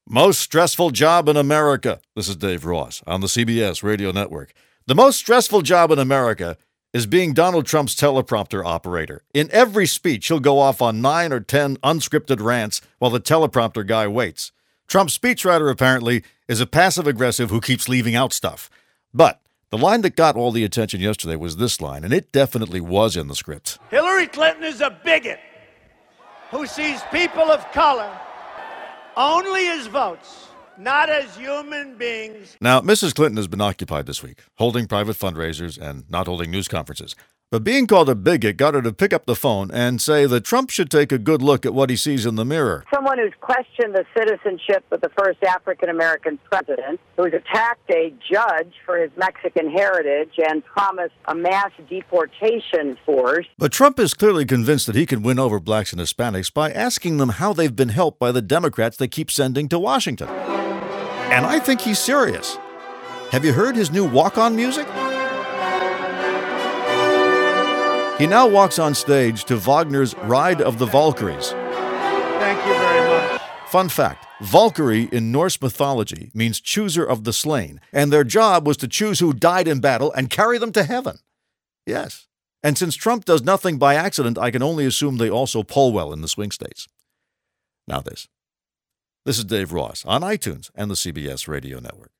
Most stressful job in America. This is Dave Ross on the CBS Radio Network. The most stressful job in America is being Donald Trump's teleprompter operator. In every speech, he'll go off on 9 or 10 unscripted rants while the teleprompter guy waits. Trump's speechwriter, apparently, is a passive-aggressive who keeps leaving out stuff. But the line that got all the attention yesterday was this line, and it definitely was in the script. Hillary Clinton is a bigot who sees people of color only as votes, not as human beings. Now, Mrs. Clinton has been occupied this week, holding private fundraisers and not holding news conferences. But being called a bigot got her to pick up the phone and say that Trump should take a good look at what he sees in the mirror. Someone who's questioned the citizenship of the first African-American president, who's attacked a judge for his Mexican heritage and promised a mass deportation force. But Trump is clearly convinced that he can win over blacks and Hispanics by asking them how they've been helped by the Democrats they keep sending to Washington. And I think he's serious. Have you heard his new walk-on music? He now walks on stage to Wagner's Ride of the Valkyries. Thank you very much. Fun fact, Valkyrie in Norse mythology means chooser of the slain, and their job was to choose who died in battle and carry them to heaven. Yes. And since Trump does nothing by accident, I can only assume they also poll well in the swing states. Now this. This is Dave Ross on iTunes and the CBS Radio Network.